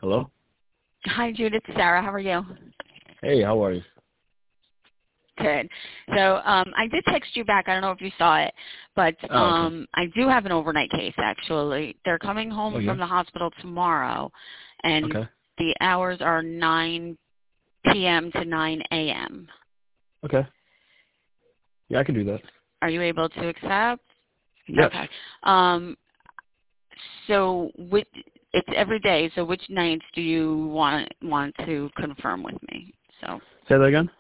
Hello? Hi, Jude. It's Sarah. How are you? Hey, how are you? Good. So I did text you back. I don't know if you saw it, but Oh, okay. I do have an overnight case, actually. They're coming Oh, home yeah? from the hospital tomorrow, and Okay. the hours are 9 p.m. to 9 a.m. Okay. Yeah, I can do that. Are you able to accept? Yes. Okay. So it's every day, so which nights do you want to confirm with me? So Say that again?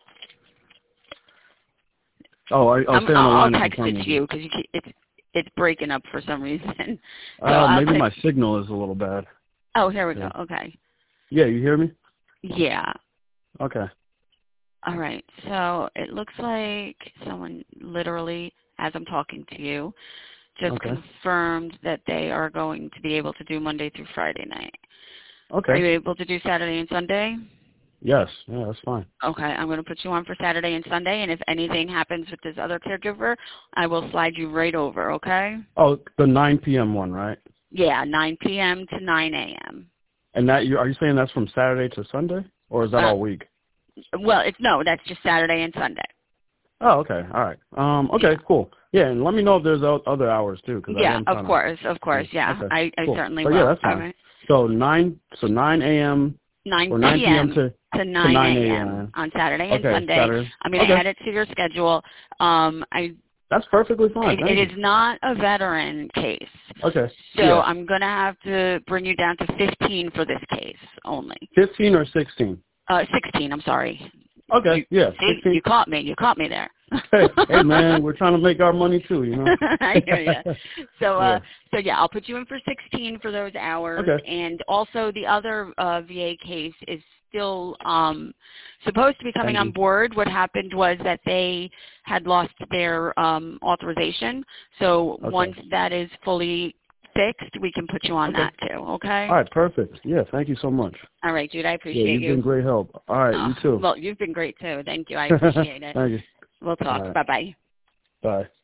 Oh, I'll stay on the I'll line and text confirm it with to you. you because it's breaking up for some reason. So I'll Maybe text. my signal is a little bad. Oh, here we Yeah. go. Okay. Yeah, you hear me? Yeah. Okay. All right. So it looks like someone literally, as I'm talking to you, just Okay. confirmed that they are going to be able to do Monday through Friday night. Are Okay. you able to do Saturday and Sunday? Yes. Yeah, that's fine. Okay, I'm going to put you on for Saturday and Sunday, and if anything happens with this other caregiver, I will slide you right over, okay? Oh, the 9 p.m. one, right? Yeah, 9 p.m. to 9 a.m. And are you saying that's from Saturday to Sunday? Or is that all week? Well, that's just Saturday and Sunday. Oh, okay. All right. Okay, Yeah. cool. Yeah, and let me know if there's other hours too, because I Yeah, am of trying course, to. yeah. Okay, I cool. certainly So will. yeah, that's All fine. right. So 9 a.m. 9 or 9 p.m. p.m. to 9 9 a.m. a.m. on Saturday and Okay, Sunday. Saturday. I'm going to Okay, add it to your schedule. that's perfectly fine. Thank It you. is not a veteran case. Okay. So Yeah. I'm going to have to bring you down to 15 for this case only. 15 or 16. 16, I'm sorry. Okay. Yeah. See, 16. you caught me. You caught me there. Hey, man, we're trying to make our money too, you know. I hear you. So, Yeah. I'll put you in for 16 for those hours, Okay. and also the other VA case is still supposed to be coming on Pending. board. What happened was that they had lost their authorization. So Okay. once that is fully fixed, we can put you on Okay. that too. Okay. All right. Perfect. Yeah. Thank you so much. All right, Jude. I Yeah, appreciate you've you. been great help. All right. You too. Well, you've been great too. Thank you. I appreciate it. Thank you. We'll All talk. right. Bye-bye. Bye.